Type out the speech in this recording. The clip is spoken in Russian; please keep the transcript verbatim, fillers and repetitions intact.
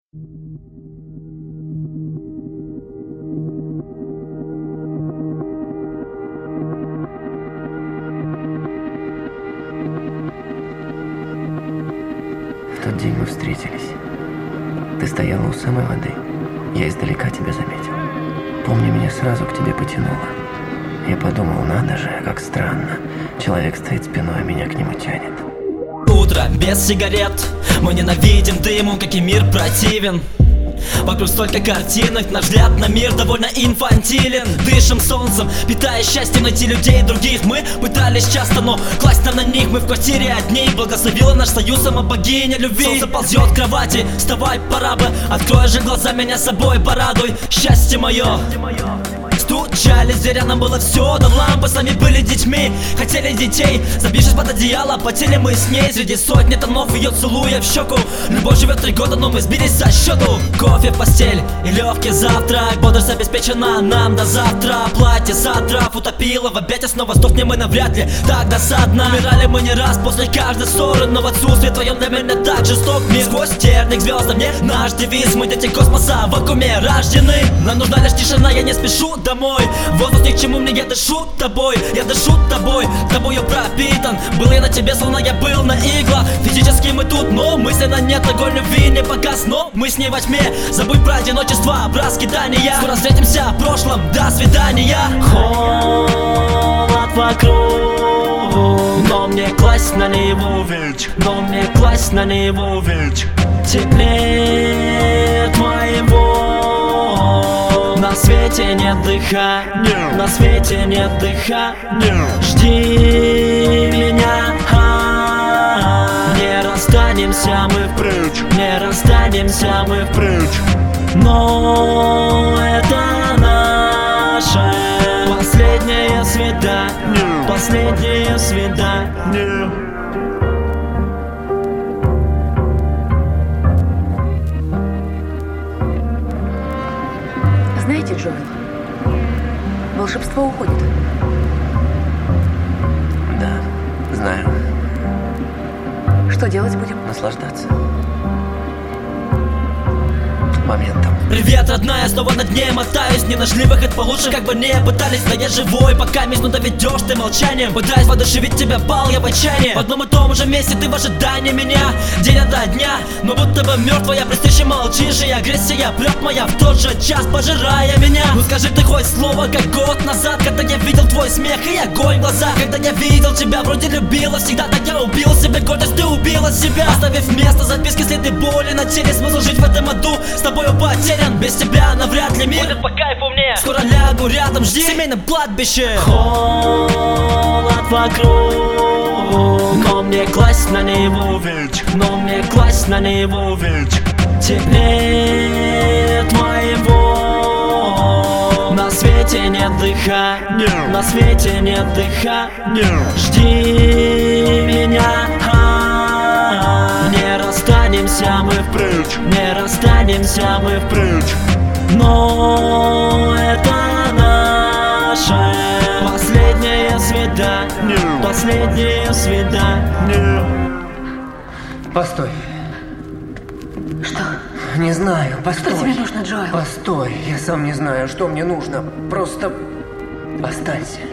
В тот день мы встретились. Ты стояла у самой воды. Я издалека тебя заметил. Помню, меня сразу к тебе потянуло. Я подумал, надо же, как странно. Человек стоит спиной, а меня к нему тянет. Утро без сигарет. Мы ненавидим дыму, как и мир противен. Вокруг столько картинок, наш взгляд на мир довольно инфантилен. Дышим солнцем, питая счастьем найти людей других. Мы пытались часто, но класть нам на них. Мы в квартире одни, благословила наш союз сама богиня любви. Солнце ползет к кровати, вставай, пора бы. Открой же глаза, меня собой порадуй. Счастье мое. Стучали, зверя нам было все до лампы. Сами были детьми, хотели детей. Забившись под одеяло, потели мы с ней. Среди сотни тонов ее целуя в щеку. Любовь живет три года, но мы сбились со счету. Кофе в постель и легкий завтрак. Бодрость обеспечена нам до завтра. Платье задрав утопило в объятия. Снова сдохнем мы навряд ли так досадно. Умирали мы не раз после каждой ссоры, но в отсутствии твоем для меня так жесток мир. Сквозь терник звездам мне наш девиз. Мы дети космоса, в вакууме рождены. Нам нужна лишь тишина, я не спешу домой. Воздух ни к чему мне, я дышу тобой. Я дышу тобой, тобою пропитан. Был я на тебе, словно я был на иглах. Физически мы тут, но мысленно нет. Огонь любви не погас, но мы с ней во тьме. Забудь про одиночество, про скитания. Скоро встретимся в прошлом, до свидания. Холод вокруг, но мне класть на него ведь. Но мне класть на него ведь. Теплеет моего. На свете нет дыхания, на свете нет дыхания. Жди меня, а-а-а. Не расстанемся мы впрячь, не расстанемся мы впрячь. Но это наше последнее свидание, последнее свидание. Знаете, Джоэл, волшебство уходит. Да, знаю. Что делать будем? Наслаждаться моментом. Привет, родная, снова на дне мотаюсь. Не нашли выход получше, как бы не пытались. Но я живой, пока местно доведешь ты молчанием. Пытаюсь воодушевить тебя, пал я в отчаянии. В одном и том же месте ты в ожидании меня. День ото дня, но будто бы мертвая. Престиж и молчишь, и агрессия прет моя в тот же час, пожирая меня. Ну скажи ты хоть слово, как год назад, когда я видел твой смех и огонь в глазах. Когда я видел тебя, вроде любила всегда. Так я убил себе гордость, ты убила себя. Оставив место, записки, следы боли на теле. Смысл жить в этом аду с тобою потерян. Без тебя навряд ли мир будет по кайфу мне. Скоро лягу рядом, жди в семейном кладбище. Холод вокруг, но мне класть на него ведь. Но мне класть на него ведь. Теплеет моего. На свете нет дыхания, на свете нет дыхания. Жди меня, а-а-а. Не расстанемся мы впрячь, не расстанемся мы впрячь. Но это наше последнее свидание, последнее свидание. Постой. Что? Не знаю, постой. Что тебе нужно, Джоэл? Постой, я сам не знаю, что мне нужно. Просто останься.